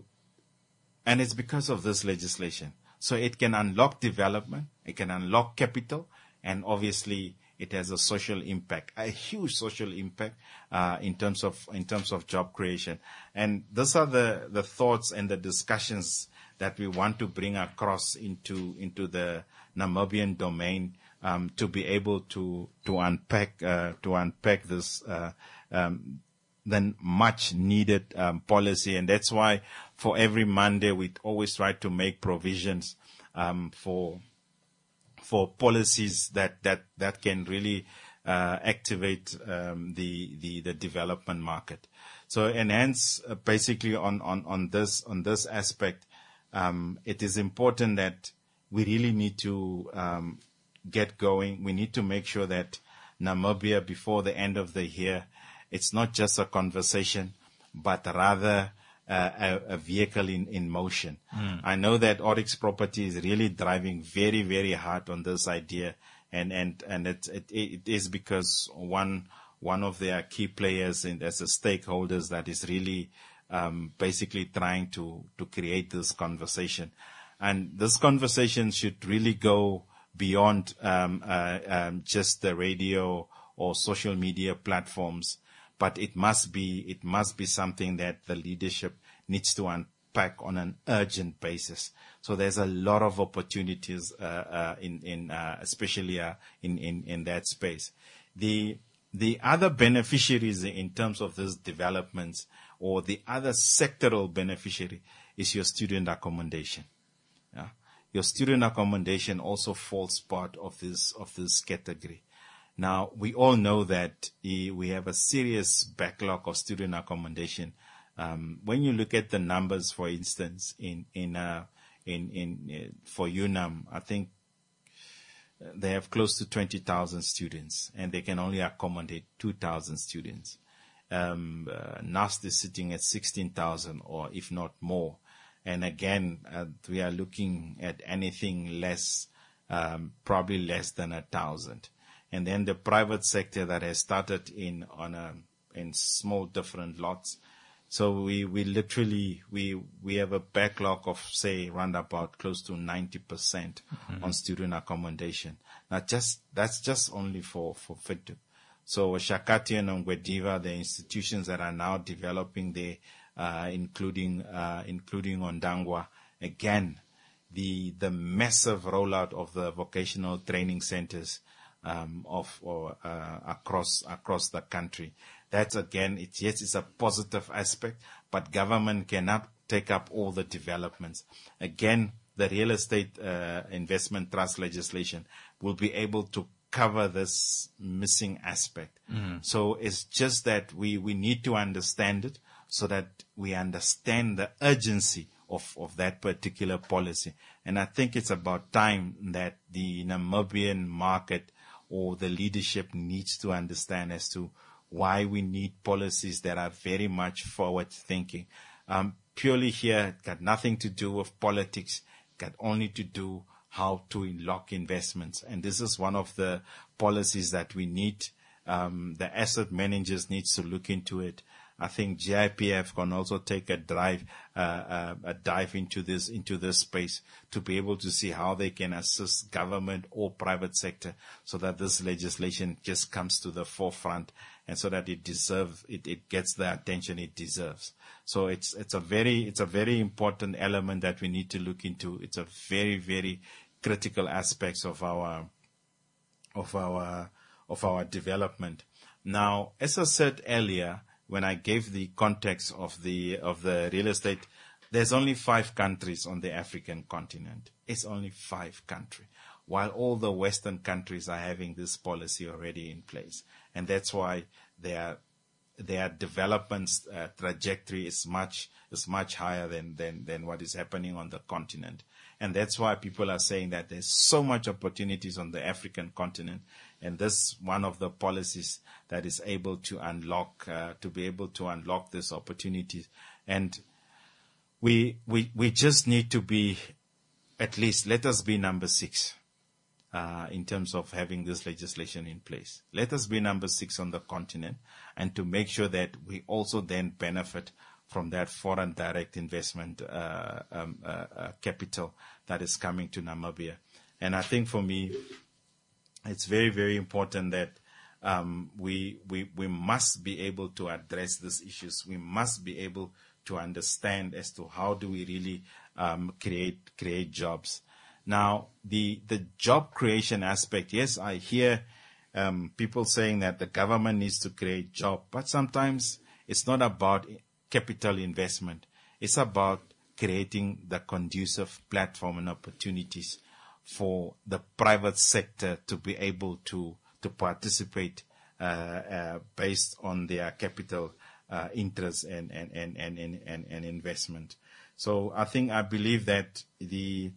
and it's because of this legislation. So it can unlock development, it can unlock capital, and obviously it has a social impact, a huge social impact uh, in terms of in terms of job creation. And these are the the thoughts and the discussions that we want to bring across into into the Namibian domain, um, to be able to to unpack uh, to unpack this uh, um, then much needed um, policy. And that's why for every Monday we always try to make provisions um, for for policies that that that can really uh, activate um, the the the development market. So and hence uh, basically on on on this on this aspect, um, it is important that we really need to um, get going. We need to make sure that Namibia, before the end of the year, it's not just a conversation, but rather uh, a, a vehicle in, in motion. Mm. I know that Oryx Property is really driving very, very hard on this idea, and and and it it, it is because one one of their key players in, as a stakeholders that is really um, basically trying to to create this conversation. And this conversation should really go beyond um, uh, um, just the radio or social media platforms, but it must be it must be something that the leadership needs to unpack on an urgent basis. So there's a lot of opportunities uh, uh, in in uh, especially uh, in in in that space. The the other beneficiaries in terms of these developments, or the other sectoral beneficiary, is your student accommodation. Yeah. Your student accommodation also falls part of this of this category, Now, we all know that eh, we have a serious backlog of student accommodation. Um, when you look at the numbers, for instance, in in uh, in in uh, for UNAM, I think they have close to twenty thousand students, and they can only accommodate two thousand students. Um, uh, NUST is sitting at sixteen thousand, or if not more. And again, uh, we are looking at anything less, um, probably less than a thousand. And then the private sector that has started in on a in small different lots. So we, we literally, we, we have a backlog of, say, round about close to ninety percent mm-hmm. on student accommodation. Now just, that's just only for, for FITU. So Shakati and Ongwediva, the institutions that are now developing there, uh, including, uh, including Ondangwa, again, the, the massive rollout of the vocational training centers, um, of, or, uh, across, across the country. That's again, it's, yes, it's a positive aspect, but government cannot take up all the developments. Again, the real estate uh, investment trust legislation will be able to cover this missing aspect. Mm-hmm. So it's just that we, we need to understand it so that we understand the urgency of, of that particular policy. And I think it's about time that the Namibian market or the leadership needs to understand as to why we need policies that are very much forward thinking. Um, purely here, it got nothing to do with politics, it got only to do how to unlock investments. And this is one of the policies that we need. Um, the asset managers needs to look into it. I think G I P F can also take a drive, uh, uh, a dive into this, into this space to be able to see how they can assist government or private sector so that this legislation just comes to the forefront and so that it deserves, it, it gets the attention it deserves. So it's, it's a very, it's a very important element that we need to look into. It's a very, very critical aspects of our, of our, of our development. Now, as I said earlier, when I gave the context of the of the real estate, there's only five countries on the African continent. It's only five countries, while all the Western countries are having this policy already in place. And that's why their their development uh, trajectory is much is much higher than, than than what is happening on the continent. And that's why people are saying that there's so much opportunities on the African continent. And this is one of the policies that is able to unlock, uh, to be able to unlock these opportunities. And we, we, we just need to be, at least, let us be number six, uh, in terms of having this legislation in place. Let us be number six on the continent and to make sure that we also then benefit from that foreign direct investment, uh, um, uh, uh, capital that is coming to Namibia. And I think for me, it's very, very important that um, we, we, we must be able to address these issues. We must be able to understand as to how do we really um, create, create jobs. Now, the, the job creation aspect, yes, I hear um, people saying that the government needs to create jobs, but sometimes it's not about capital investment. It's about creating the conducive platform and opportunities for the private sector to be able to to participate uh, uh, based on their capital uh, interests and and, and, and, and, and investment. So I think I believe that the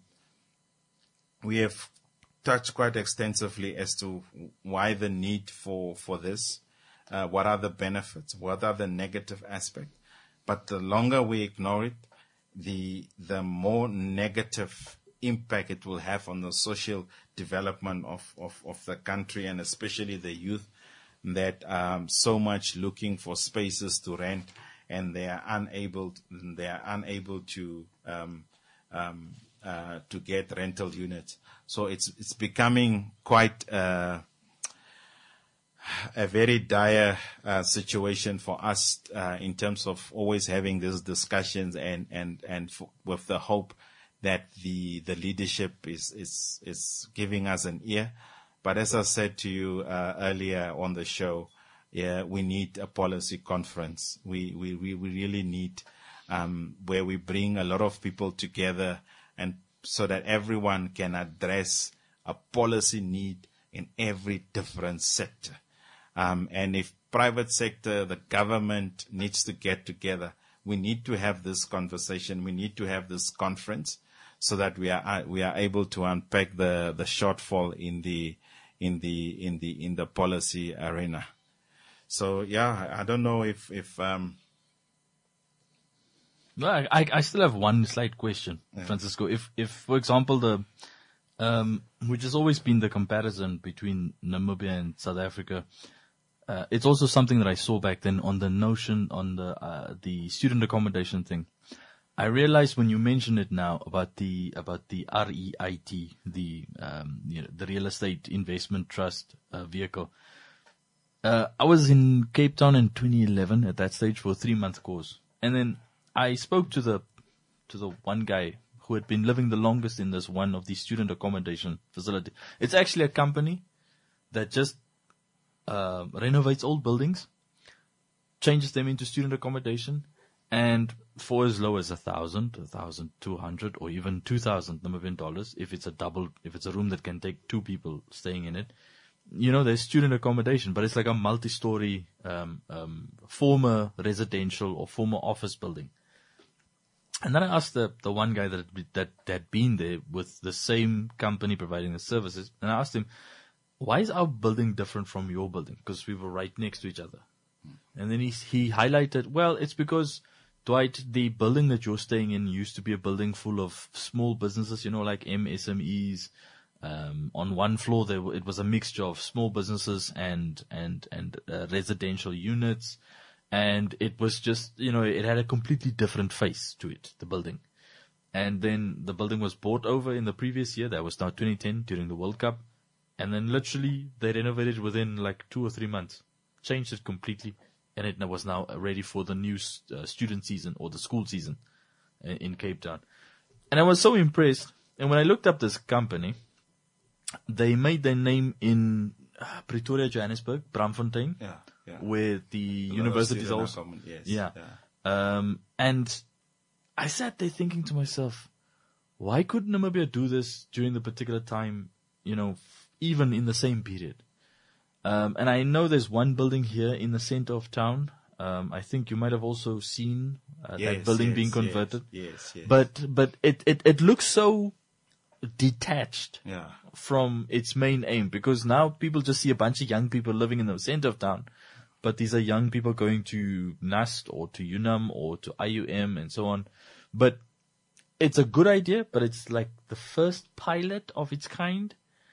we have touched quite extensively as to why the need for for this, uh, what are the benefits, what are the negative aspects. But the longer we ignore it, the the more negative impact it will have on the social development of, of, of the country, and especially the youth that um so much looking for spaces to rent, and they are unable they are unable to um um uh to get rental units. So it's it's becoming quite uh a very dire uh, situation for us uh, in terms of always having these discussions and and and f- with the hope that the the leadership is is is giving us an ear. But as I said to you uh, earlier on the show, yeah, we need a policy conference. We we we, we really need um, where we bring a lot of people together, and so that everyone can address a policy need in every different sector. Um, and if private sector, the government needs to get together, we need to have this conversation. We need to have this conference so that we are uh, we are able to unpack the, the shortfall in the in the in the in the policy arena. So yeah, I don't know if if um. No, I I still have one slight question, yeah. Francisco. If if for example the um which has always been the comparison between Namibia and South Africa. Uh, it's also something that I saw back then on the notion on the uh, the student accommodation thing. I realized when you mention it now about the about the R E I T, the um, you know, the real estate investment trust uh, vehicle. Uh, I was in Cape Town in twenty eleven at that stage for a three month course, and then I spoke to the to the one guy who had been living the longest in this one of these student accommodation facility. It's actually a company that just Uh, renovates old buildings, changes them into student accommodation, and for as low as a thousand, a thousand two hundred, or even two thousand Namibian dollars, if it's a double, if it's a room that can take two people staying in it, you know, there's student accommodation, but it's like a multi-story, um, um, former residential or former office building. And then I asked the, the one guy that, that, that had been there with the same company providing the services, and I asked him, why is our building different from your building? Because we were right next to each other. And then he, he highlighted, well, it's because, Dwight, the building that you're staying in used to be a building full of small businesses, you know, like M S M Es. Um, on one floor, there it was a mixture of small businesses and, and, and uh, residential units. And it was just, you know, it had a completely different face to it, the building. And then the building was bought over in the previous year. That was now twenty ten during the World Cup. And then literally they renovated within like two or three months, changed it completely, and it was now ready for the new uh, student season or the school season in, in Cape Town. And I was so impressed. And when I looked up this company, they made their name in uh, Pretoria, Johannesburg, Braamfontein, yeah, yeah. where the universities also. Yes, yeah. yeah. Um, and I sat there thinking to myself, why could Namibia do this during the particular time, you know, even in the same period? Um, and I know there's one building here in the center of town. Um, I think you might have also seen uh, yes, that building yes, being converted. Yes, yes, yes. But, but it, it, it looks so detached yeah. from its main aim, because now people just see a bunch of young people living in the center of town. But these are young people going to NUST or to UNAM or to I U M and so on. But it's a good idea, but it's like the first pilot of its kind.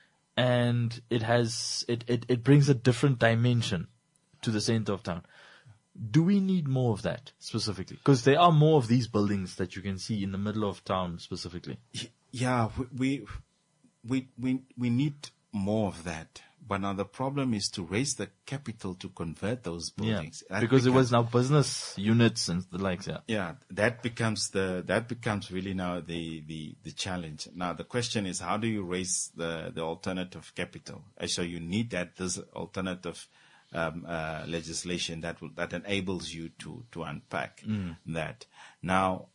And it has, it, it, it brings a different dimension to the center of town. Do we need more of that specifically? Because there are more of these buildings that you can see in the middle of town specifically. Yeah, we, we, we, we need more of that. But now the problem is to raise the capital to convert those buildings. Yeah, because becomes, it was now business units and the likes, yeah. Yeah, that becomes the, that becomes really now the, the, the challenge. Now the question is, how do you raise the, the alternative capital? So you need that, this alternative, um, uh, legislation that will, that enables you to, to unpack mm. that. Now,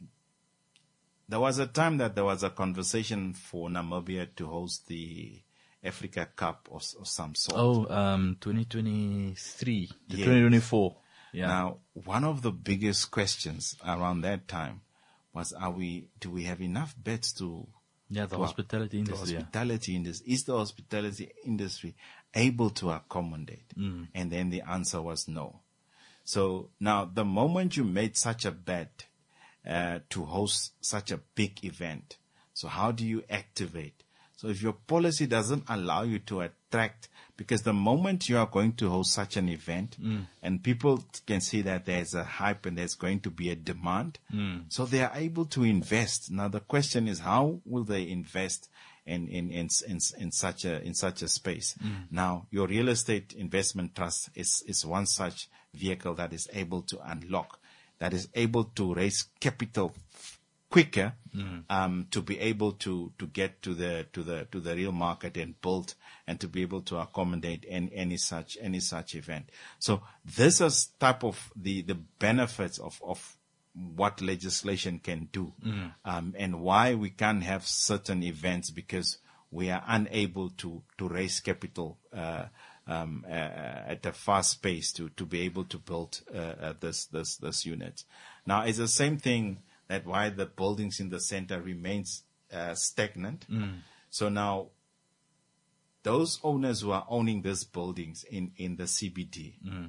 there was a time that there was a conversation for Namibia to host the Africa Cup of, of some sort. Oh, um, twenty twenty-three to yes. twenty twenty-four. Yeah. Now, one of the biggest questions around that time was, are we, do we have enough beds to, yeah, the to hospitality our, industry. The hospitality yeah. industry. Is the hospitality industry able to accommodate? Mm. And then the answer was no. So now the moment you made such a bet, uh, to host such a big event, so how do you activate? So if your policy doesn't allow you to attract, because the moment you are going to host such an event mm. and people can see that there's a hype and there's going to be a demand, mm. so they are able to invest. Now the question is, how will they invest in, in, in, in, in such a, in such a space? Mm. Now your real estate investment trust is, is one such vehicle that is able to unlock, that is able to raise capital quicker, mm. um, to be able to, to get to the, to the, to the real market and build and to be able to accommodate any, any such, any such event. So this is type of the, the benefits of, of what legislation can do, mm. um, and why we can't have certain events, because we are unable to, to raise capital, uh, um, uh, at a fast pace to, to be able to build, uh, uh, this, this, this unit. Now, it's the same thing that why the buildings in the center remains, uh, stagnant. Mm. So now, those owners who are owning these buildings in, in the C B D, mm.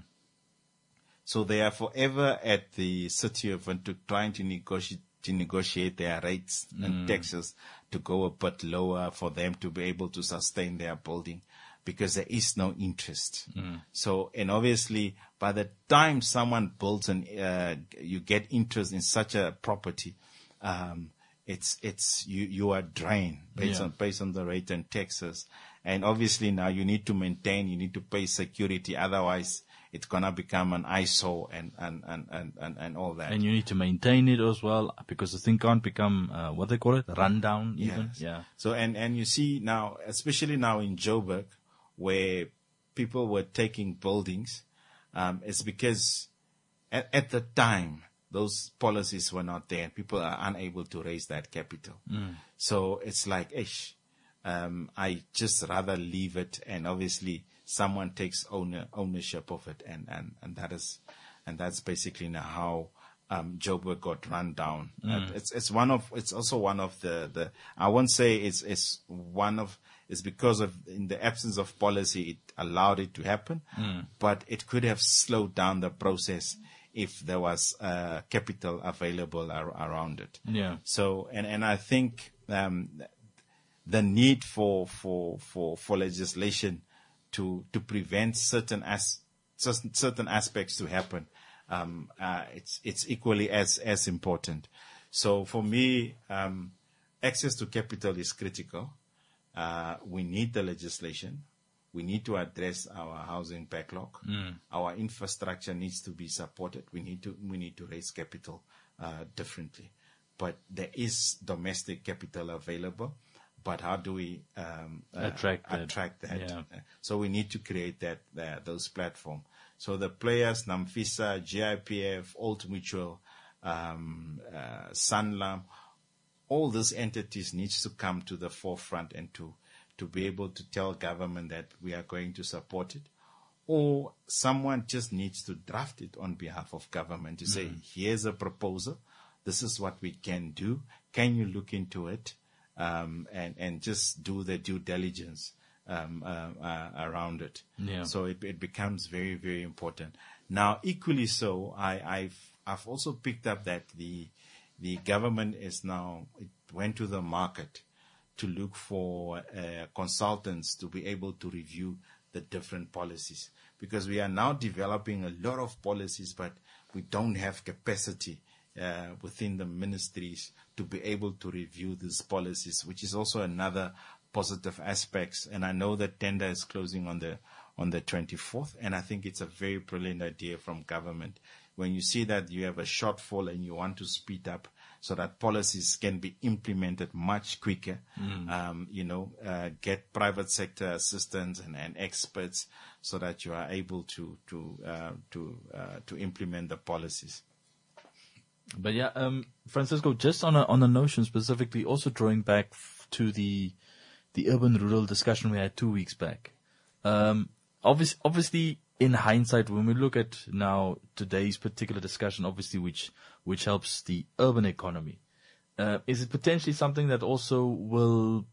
so they are forever at the city of Windhoek trying to negotiate to negotiate their rates mm. and taxes to go a bit lower for them to be able to sustain their building, because there is no interest. Mm. So, and obviously, by the time someone builds and uh, you get interest in such a property, um, it's it's you you are drained based yeah. on based on the rate and taxes, and obviously now you need to maintain, you need to pay security, otherwise it's gonna become an eyesore and, and, and, and, and, and all that. And you need to maintain it as well, because the thing can't become, uh, what they call it, rundown even. Yes. Yeah. So, and, and you see now, especially now in Joburg, where people were taking buildings, um, it's because at, at the time, those policies were not there and people are unable to raise that capital. Mm. So it's like, ish, um, I just rather leave it, and obviously someone takes owner, ownership of it, and, and, and that is, and that's basically now how, um, Joburg got run down. Mm. Uh, it's, it's one of, it's also one of the, the, I won't say it's, it's one of, it's because of, in the absence of policy, it allowed it to happen, mm. but it could have slowed down the process if there was, uh, capital available ar- around it. Yeah. So, and, and I think, um, the need for, for, for, for legislation to, to prevent certain as, certain aspects to happen, um, uh, it's, it's equally as, as important. So for me, um, access to capital is critical. Uh, we need the legislation. We need to address our housing backlog. Mm. Our infrastructure needs to be supported. We need to, we need to raise capital, uh, differently. But there is domestic capital available. But how do we um, uh, attract that? Attract that? Yeah. So we need to create that uh, those platforms. So the players, Namfisa, G I P F, Old Mutual, um, uh, Sanlam, all these entities needs to come to the forefront and to to be able to tell government that we are going to support it, or someone just needs to draft it on behalf of government to mm-hmm. say, here's a proposal, this is what we can do. Can you look into it? Um, and, and just do the due diligence, um, uh, uh, around it. Yeah. So it, it becomes very, very important. Now, equally so, I, I've, I've also picked up that the, the government is now, it went to the market to look for, uh, consultants to be able to review the different policies, because we are now developing a lot of policies, but we don't have capacity Uh, within the ministries to be able to review these policies, which is also another positive aspect. And I know that tender is closing on the on the twenty-fourth, and I think it's a very brilliant idea from government. When you see that you have a shortfall and you want to speed up so that policies can be implemented much quicker, mm. um, you know, uh, get private sector assistance and, and experts so that you are able to to uh, to uh, to implement the policies. But yeah, um, Francisco, just on a, on a notion specifically, also drawing back f- to the, the urban-rural discussion we had two weeks back. Um, obviously, obviously, in hindsight, when we look at now today's particular discussion, obviously, which, which helps the urban economy, uh, is it potentially something that also will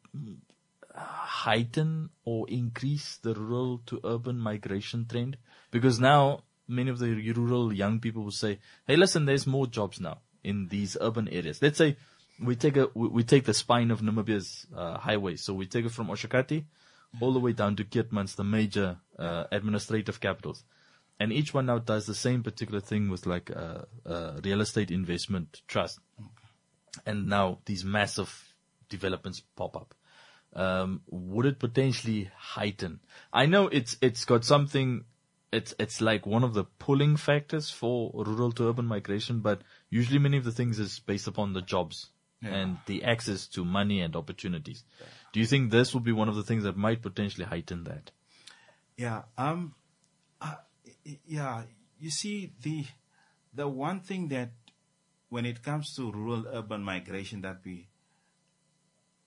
heighten or increase the rural to urban migration trend? Because now, many of the rural young people will say, hey, listen, there's more jobs now in these urban areas. Let's say we take a, we, we take the spine of Namibia's uh, highway. So we take it from Oshakati all the way down to Keetmans, the major uh, administrative capitals. And each one now does the same particular thing with like a, a real estate investment trust. And now these massive developments pop up. Um, would it potentially heighten? I know it's, it's got something, It's it's like one of the pulling factors for rural to urban migration, but usually many of the things is based upon the jobs yeah. and the access to money and opportunities. Yeah. Do you think this will be one of the things that might potentially heighten that? Yeah. Um. Uh, yeah. You see, the the one thing that when it comes to rural urban migration that we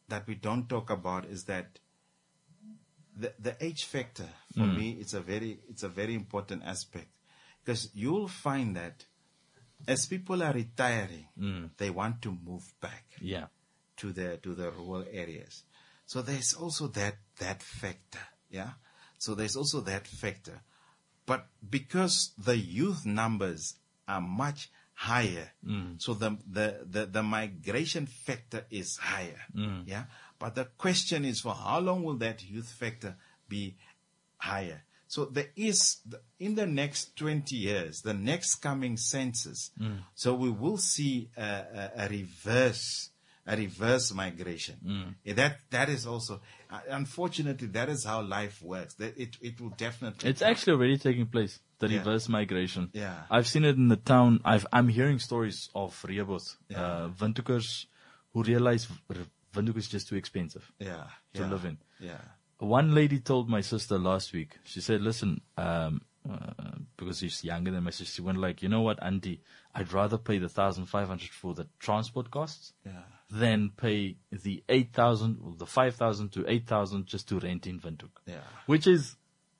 that we don't talk about is that the the age factor for Mm. me it's a very it's a very important aspect, because you'll find that as people are retiring, Mm. they want to move back Yeah. to the to the rural areas. So there's also that that factor, yeah. So there's also that factor, but because the youth numbers are much higher, Mm. so the, the the the migration factor is higher, Mm. yeah. But the question is, for how long will that youth factor be higher? So there is, in the next twenty years, the next coming census, Mm. so we will see a, a, a reverse, a reverse migration. Mm. That that is also, uh, unfortunately, that is how life works. That it it will definitely. It's actually already taking place, the Yeah. reverse migration. Yeah. I've seen it in the town. I've, I'm hearing stories of Reheboth, Yeah. uh, Windhoekers who realize R- Windhoek is just too expensive yeah to yeah, live in. Yeah. One lady told my sister last week, she said, listen, um, uh, because she's younger than my sister, she went like, you know what, auntie, I'd rather pay the one thousand five hundred for the transport costs Yeah. than pay the eight thousand, or the five thousand to eight thousand just to rent in Windhoek. Yeah. Which is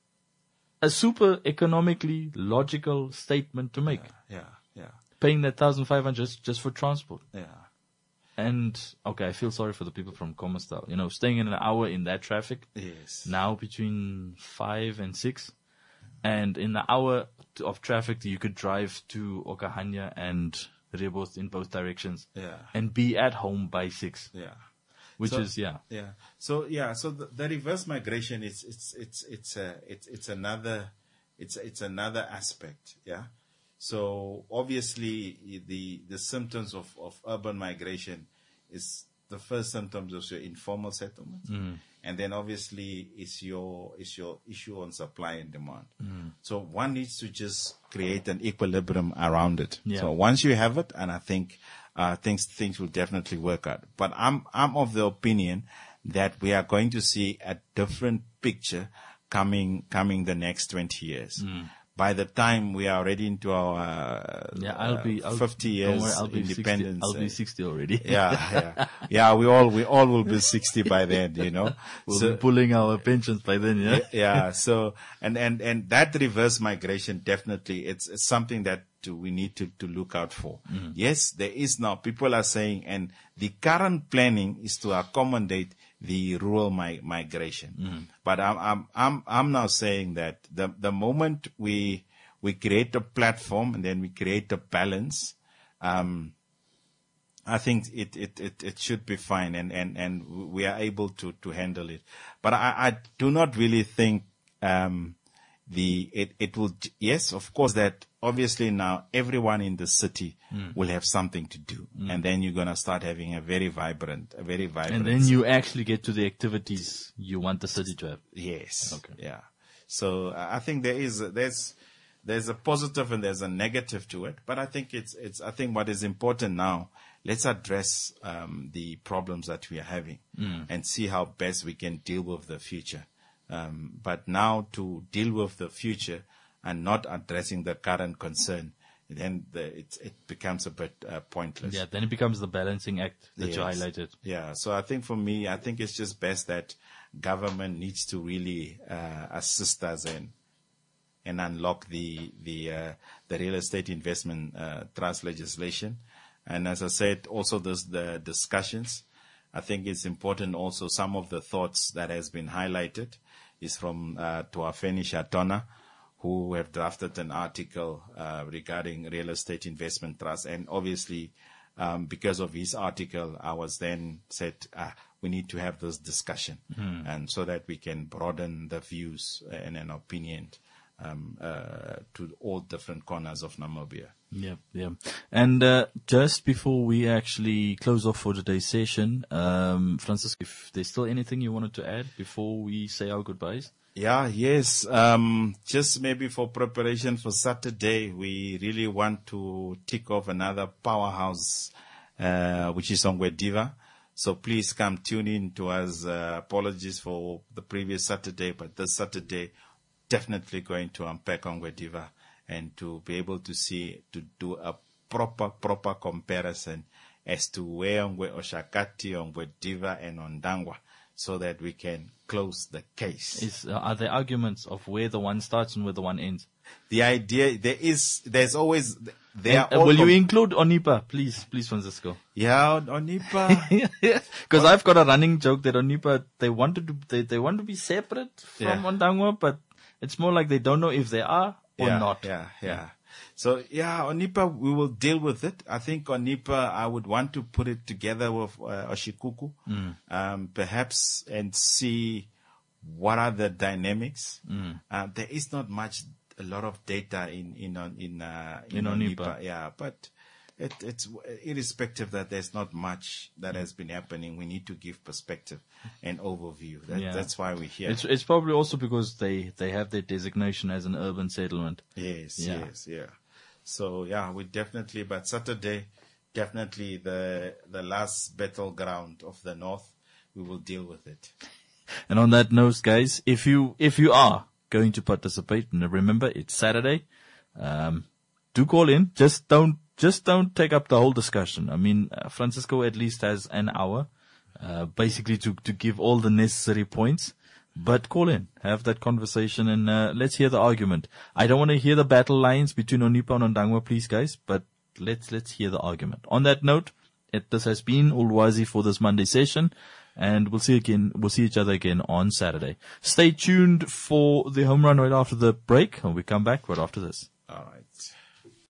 a super economically logical statement to make. Yeah. Yeah. Paying that one thousand five hundred just, just for transport. Yeah. And, okay, I feel sorry for the people from Kommersdal. You know, staying in an hour in that traffic, Yes. now between five and six. And in the hour t- of traffic, you could drive to Okahanya and Reheboth in both directions. Yeah. And be at home by six. Yeah. Which So- is, yeah. Yeah. So yeah. So the, the reverse migration is it's it's it's a it's it's another it's it's another aspect. Yeah. So obviously the the symptoms of, of urban migration is the first symptoms of your informal settlement, and then obviously is your is your issue on supply and demand. So one needs to just create an equilibrium around it. Yeah. So once you have it, and I think uh, things things will definitely work out. But I'm I'm of the opinion that we are going to see a different picture coming coming the next twenty years. By the time we are already into our uh, Yeah, I'll be, I'll, fifty don't years worry, I'll be sixty, independence. I'll be uh, sixty already. yeah, yeah, yeah. We all we all will be sixty by then, you know. We'll So- be pulling our pensions by then, yeah? yeah. So and and and that reverse migration definitely it's, it's something that to, we need to to look out for. Yes, there is now people are saying, and the current planning is to accommodate the rural mi- migration. But I'm I'm I'm I'm now saying that the the moment we we create a platform and then we create a balance, um, I think it, it, it, it should be fine, and, and, and we are able to, to handle it. But I, I do not really think um, the it, it will. Yes, of course, that obviously now everyone in the city will have something to do, and then you're gonna start having a very vibrant, a very vibrant. And then you actually get to the activities you want the city to have. Yes. Okay. Yeah. So uh, I think there is a, there's there's a positive and there's a negative to it, but I think it's it's I think what is important now. Let's address um, the problems that we are having and see how best we can deal with the future. Um, but now to deal with the future and not addressing the current concern, then the, it it becomes a bit uh, pointless. Yeah, then it becomes the balancing act that you Yes. highlighted. Yeah. So I think for me, I think it's just best that government needs to really uh, assist us and and unlock the the uh, the real estate investment uh, trust legislation. And as I said, also this the discussions. I think it's important. Also, some of the thoughts that has been highlighted is from uh, Tuafeni Shatona, who have drafted an article uh, regarding real estate investment trust. And obviously, um, because of his article, I was then said, ah, we need to have this discussion, and so that we can broaden the views and an opinion um, uh, to all different corners of Namibia. Yeah, yeah. And uh, just before we actually close off for today's session, um, Francis, if there's still anything you wanted to add before we say our goodbyes? Yeah, yes. Um, just maybe for preparation for Saturday, we really want to tick off another powerhouse, uh, which is Ongwe Diva. So please come tune in to us. Uh, apologies for the previous Saturday, but this Saturday, definitely going to unpack Ongwe Diva and to be able to see, to do a proper, proper comparison as to where Ongwe Oshakati, Ongwe Diva, and Ondangwa, so that we can close the case. Is, uh, are there arguments of where the one starts and where the one ends? The idea, there is, there's always, there And, are uh, all will you com- include Onipa, please, please, Francisco? Yeah, Onipa. Because I've got a running joke that Onipa, they wanted to, they, they want to be separate from Yeah. Ondangwa, but it's more like they don't know if they are or yeah, not. Yeah, yeah. So, yeah, Onipa, we will deal with it. I think Onipa, I would want to put it together with uh, Oshikuku, Mm. um, perhaps, and see what are the dynamics. Mm. Uh, there is not much, a lot of data in, in, in, uh, in, In Onipa. Onipa. Yeah, but it, it's irrespective that there's not much that has been happening. We need to give perspective and overview. That, Yeah. That's why we're here. It's, it's probably also because they, they have their designation as an urban settlement. Yes, Yeah. yes, yeah. So yeah, we definitely, but Saturday, definitely the the last battleground of the North, we will deal with it. And on that note, guys, if you, if you are going to participate, and remember, it's Saturday, um, do call in. Just don't, just don't take up the whole discussion. I mean, uh, Francisco at least has an hour, uh, basically to, to give all the necessary points. But call in, have that conversation, and uh, let's hear the argument. I don't want to hear the battle lines between Onipa and Ondangwa, please, guys, but let's let's hear the argument. On that note, it, this has been Ulwazi for this Monday session, and we'll see again. We'll see each other again on Saturday. Stay tuned for the home run right after the break, and we come back right after this. All right.